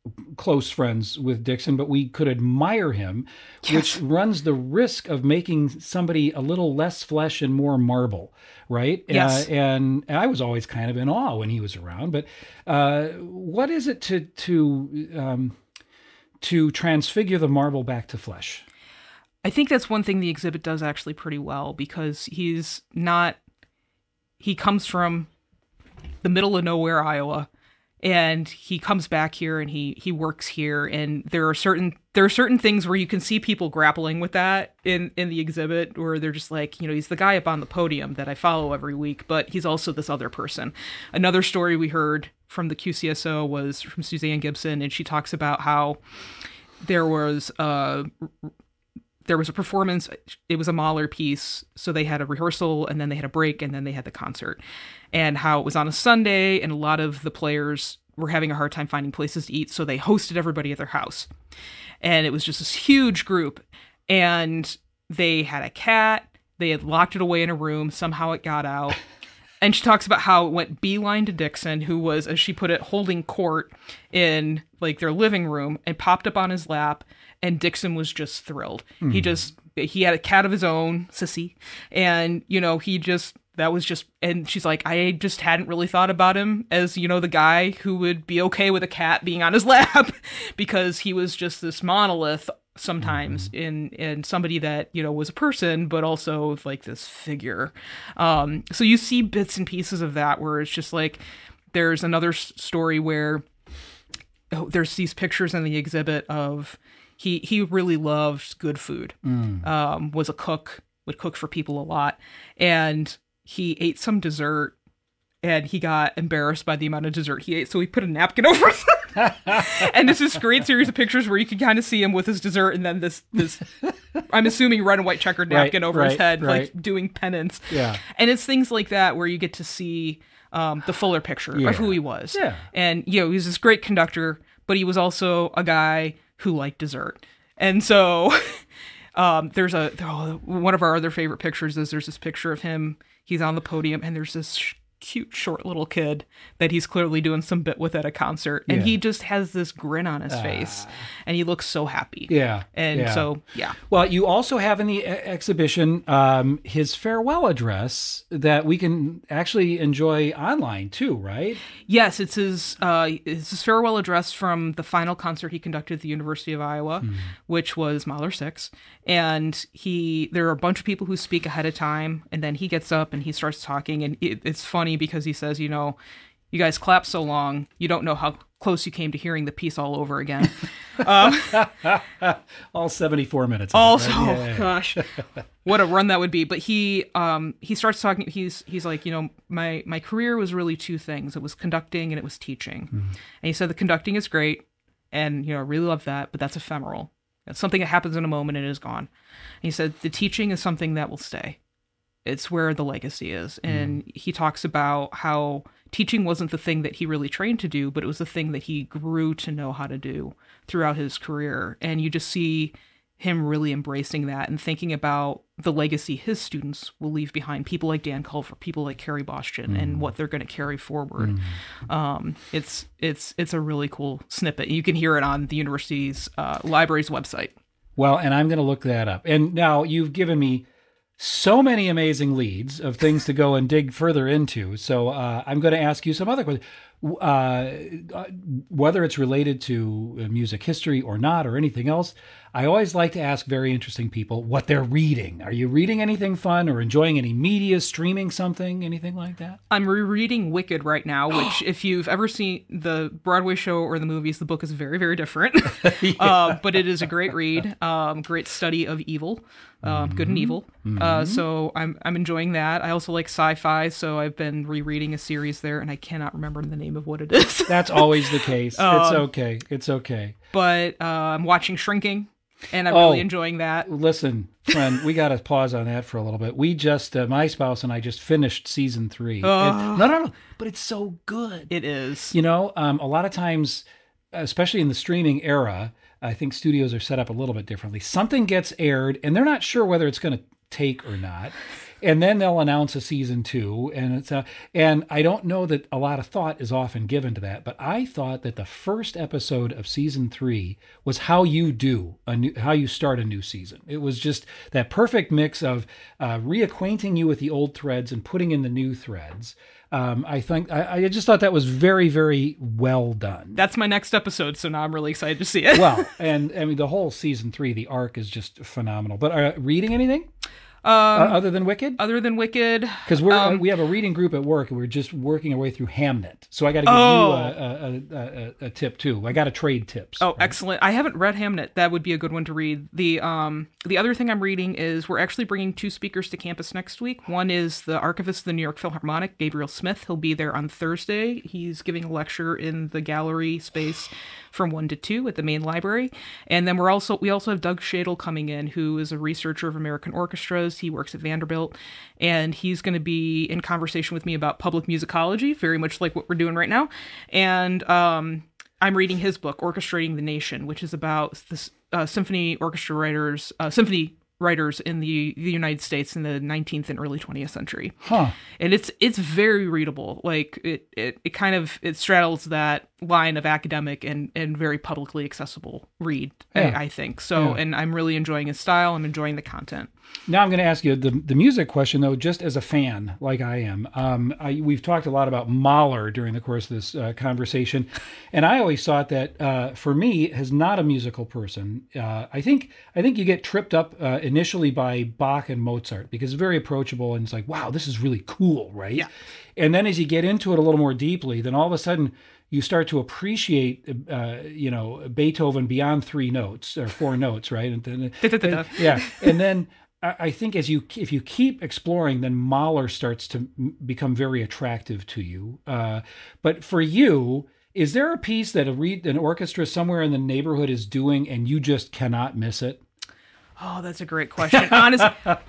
C: close friends with Dixon, but we could admire him, yes. which runs the risk of making somebody a little less flesh and more marble, right?
D: Yes.
C: Uh, and, and I was always kind of in awe when he was around. But uh, what is it to to um, to transfigure the marble back to flesh?
D: I think that's one thing the exhibit does actually pretty well, because he's not, he comes from the middle of nowhere, Iowa, and he comes back here and he he works here, and there are certain there are certain things where you can see people grappling with that in in the exhibit, where they're just like, you know, he's the guy up on the podium that I follow every week, but he's also this other person. Another story we heard from the Q C S O was from Suzanne Gibson, and she talks about how there was a there was a performance. It was a Mahler piece, so they had a rehearsal, and then they had a break, and then they had the concert. And how it was on a Sunday, and a lot of the players were having a hard time finding places to eat, so they hosted everybody at their house. And it was just this huge group, and they had a cat. They had locked it away in a room. Somehow it got out. And she talks about how it went beeline to Dixon, who was, as she put it, holding court in like their living room, and popped up on his lap. And Dixon was just thrilled. Mm. He just, he had a cat of his own, Sissy. And, you know, he just, that was just, and she's like, I just hadn't really thought about him as, you know, the guy who would be okay with a cat being on his lap, because he was just this monolith sometimes mm-hmm. in, in somebody that, you know, was a person, but also like this figure. Um, so you see bits and pieces of that where it's just like, there's another s- story where oh, there's these pictures in the exhibit of, He he really loved good food, mm. um, was a cook, would cook for people a lot. And he ate some dessert, and he got embarrassed by the amount of dessert he ate. So he put a napkin over his And it's this great series of pictures where you can kind of see him with his dessert, and then this, this I'm assuming red and white checkered napkin
C: right,
D: over
C: right,
D: his head,
C: right.
D: like doing penance.
C: Yeah.
D: And it's things like that where you get to see um, the fuller picture
C: yeah.
D: of who he was.
C: Yeah.
D: And, you know, he was this great conductor, but he was also a guy who liked dessert. And so um, there's a, oh, one of our other favorite pictures is there's this picture of him. He's on the podium, and there's this sh- cute short little kid that he's clearly doing some bit with at a concert. And
C: yeah.
D: he just has this grin on his uh, face, and he looks so happy.
C: Yeah.
D: And
C: yeah.
D: so, yeah.
C: Well, you also have in the e- exhibition um, his farewell address that we can actually enjoy online too, right?
D: Yes, it's his, uh, it's his farewell address from the final concert he conducted at the University of Iowa, hmm. which was Mahler six. And he, there are a bunch of people who speak ahead of time, and then he gets up and he starts talking, and it, it's funny because he says, you know, you guys clapped so long, you don't know how close you came to hearing the piece all over again. um,
C: all seventy-four minutes.
D: Also,
C: it, right? yeah, yeah, yeah.
D: gosh, what a run that would be. But he, um, he starts talking. He's, he's like, you know, my, my career was really two things. It was conducting and it was teaching. Mm-hmm. And he said the conducting is great, and you know, I really love that, but that's ephemeral. It's something that happens in a moment and is gone. And he said the teaching is something that will stay. It's where the legacy is. And mm. he talks about how teaching wasn't the thing that he really trained to do, but it was the thing that he grew to know how to do throughout his career. And you just see him really embracing that and thinking about the legacy his students will leave behind. People like Dan Culver, people like Carrie Bostian, mm. and what they're going to carry forward. Mm. Um, it's it's it's a really cool snippet. You can hear it on the university's uh, library's website.
C: Well, and I'm going to look that up. And now you've given me so many amazing leads of things to go and dig further into. So uh, I'm going to ask you some other questions. Uh, whether it's related to music history or not, or anything else, I always like to ask very interesting people what they're reading. Are you reading anything fun or enjoying any media, streaming something, anything like that?
D: I'm rereading Wicked right now, which if you've ever seen the Broadway show or the movies, the book is very, very different. yeah. uh, but it is a great read, um, great study of evil, um, mm-hmm. good and evil. Mm-hmm. Uh, so I'm I'm enjoying that. I also like sci-fi, so I've been rereading a series there, and I cannot remember the name of what it is.
C: That's always the case.
D: Um,
C: it's okay. It's okay.
D: But uh, I'm watching Shrinking, and I'm oh, really enjoying that.
C: Listen, friend, we got to pause on that for a little bit. We just, uh, my spouse and I just finished season three.
D: Oh.
C: And, no, no, no. But it's so good.
D: It is.
C: You know, um, a lot of times, especially in the streaming era, I think studios are set up a little bit differently. Something gets aired, and they're not sure whether it's going to take or not. And then they'll announce a season two, and it's a, and I don't know that a lot of thought is often given to that, but I thought that the first episode of season three was how you do a new, how you start a new season. It was just that perfect mix of uh, reacquainting you with the old threads and putting in the new threads. Um, I think I, I just thought that was very, very well done.
D: That's my next episode, so now I'm really excited to see it.
C: Well, and I mean the whole season three, the arc is just phenomenal. But uh, reading anything?
D: Um,
C: uh, other than Wicked?
D: Other than Wicked.
C: Because we're
D: um,
C: we have a reading group at work, and we're just working our way through Hamnet. So I got to give
D: oh.
C: you a, a, a, a, a tip, too. I got to trade tips.
D: Oh,
C: right?
D: Excellent. I haven't read Hamnet. That would be a good one to read. The um the other thing I'm reading is we're actually bringing two speakers to campus next week. One is the archivist of the New York Philharmonic, Gabriel Smith. He'll be there on Thursday. He's giving a lecture in the gallery space from one to two at the main library. And then we're also we also have Doug Shadle coming in, who is a researcher of American orchestras. He works at Vanderbilt, and he's going to be in conversation with me about public musicology, very much like what we're doing right now. And um, I'm reading his book, Orchestrating the Nation, which is about the uh, symphony orchestra writers, uh, symphony writers in the, the United States in the nineteenth and early twentieth century.
C: Huh.
D: And it's it's very readable. Like it, it, it kind of it straddles that line of academic and, and very publicly accessible read,
C: Yeah.
D: I, I think. So,
C: Yeah.
D: and I'm really enjoying his style. I'm enjoying the content.
C: Now I'm going to ask you the the music question, though, just as a fan, like I am. Um, I, we've talked a lot about Mahler during the course of this uh, conversation, and I always thought that uh, for me, as not a musical person, uh, I think I think you get tripped up uh, initially by Bach and Mozart because it's very approachable and it's like, wow, this is really cool, right?
D: Yeah.
C: And then as you get into it a little more deeply, then all of a sudden you start to appreciate, uh, you know, Beethoven beyond three notes or four notes, right? And then, and, yeah, and then I, I think as you if you keep exploring, then Mahler starts to m- become very attractive to you. Uh, but for you, is there a piece that a read an orchestra somewhere in the neighborhood is doing, and you just cannot miss it?
D: Oh, that's a great question. Honestly,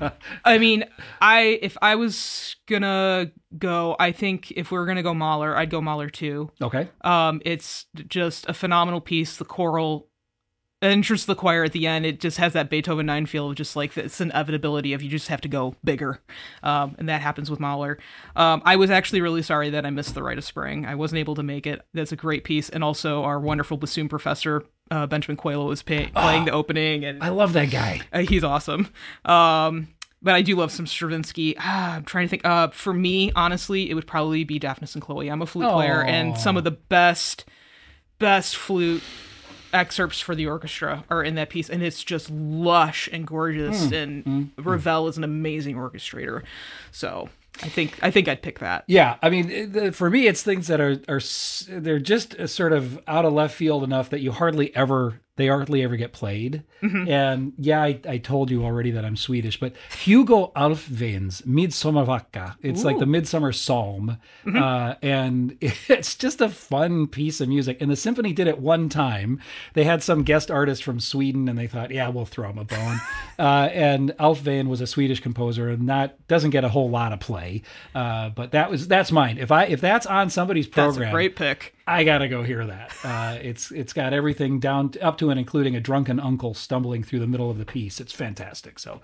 D: I mean, I if I was gonna go, I think if we were gonna go Mahler, I'd go Mahler too.
C: Okay.
D: Um, it's just a phenomenal piece. The choral enters the choir at the end. It just has that Beethoven nine feel of just like it's an inevitability of you just have to go bigger, um, and that happens with Mahler. Um, I was actually really sorry that I missed the Rite of Spring. I wasn't able to make it. That's a great piece, and also our wonderful bassoon professor. Uh, Benjamin Coelho was pay- playing oh, the opening, and
C: I love that guy.
D: Uh, he's awesome. Um, but I do love some Stravinsky. Ah, I'm trying to think. Uh, for me, honestly, it would probably be Daphnis and Chloe. I'm a flute oh. player, and some of the best, best flute excerpts for the orchestra are in that piece, and it's just lush and gorgeous. Mm, and mm, Ravel mm. is an amazing orchestrator, so. I think I think I'd pick that.
C: Yeah, I mean, the, for me, it's things that are are they're just sort of out of left field enough that you hardly ever they hardly ever get played. Mm-hmm. And yeah, I, I told you already that I'm Swedish, but Hugo Alfvén's Midsommarvecka, it's Ooh. Like the Midsummer Psalm, mm-hmm. uh, and it's just a fun piece of music. And the symphony did it one time. They had some guest artist from Sweden, and they thought, yeah, we'll throw him a bone. uh, and Alfvén was a Swedish composer, and that doesn't get a whole lot of play. Uh, but that was that's mine. If I if that's on somebody's program,
D: that's a great pick.
C: I gotta go hear that. Uh, it's it's got everything down up to and including a drunken uncle stumbling through the middle of the piece. It's fantastic. So,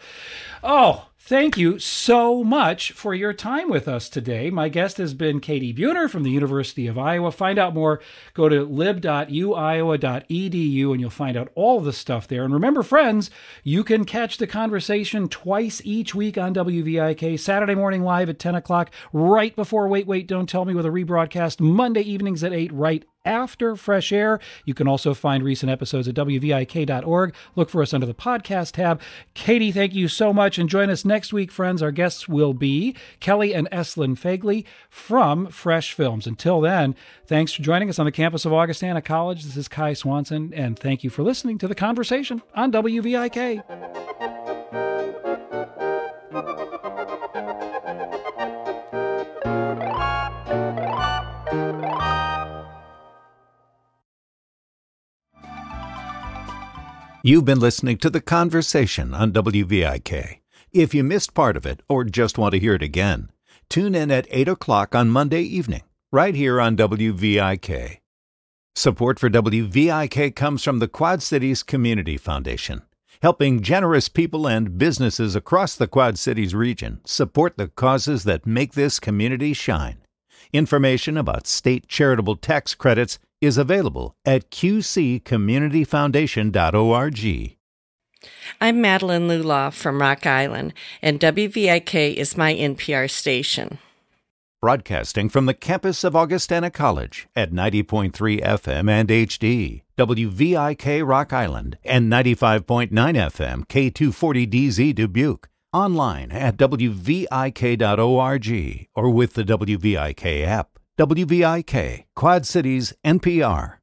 C: oh, thank you so much for your time with us today. My guest has been Katie Buhner from the University of Iowa. Find out more, go to lib dot u iowa dot e d u, and you'll find out all the stuff there. And remember, friends, you can catch the conversation twice each week on W V I K, Saturday morning live at ten o'clock, right before Wait, Wait, Don't Tell Me with a rebroadcast, Monday evenings at eight, right after Fresh Air. You can also find recent episodes at w v i k dot org. Look for us under the podcast tab. Katie, thank you so much. And join us next week, friends. Our guests will be Kelly and Eslyn Fagley from Fresh Films. Until then, thanks for joining us on the campus of Augustana College. This is Kai Swanson, and thank you for listening to The Conversation on W V I K.
E: You've been listening to The Conversation on W V I K. If you missed part of it or just want to hear it again, tune in at eight o'clock on Monday evening, right here on W V I K. Support for W V I K comes from the Quad Cities Community Foundation. helping generous people and businesses across the Quad Cities region support the causes that make this community shine. Information about state charitable tax credits is available at q c community foundation dot org.
H: I'm Madeline Lulaw from Rock Island, and W V I K is my N P R station.
E: Broadcasting from the campus of Augustana College at ninety point three F M and H D, W V I K Rock Island, and ninety-five point nine F M K two forty D Z Dubuque. Online at w v i k dot org or with the W V I K app. W V I K, Quad Cities N P R.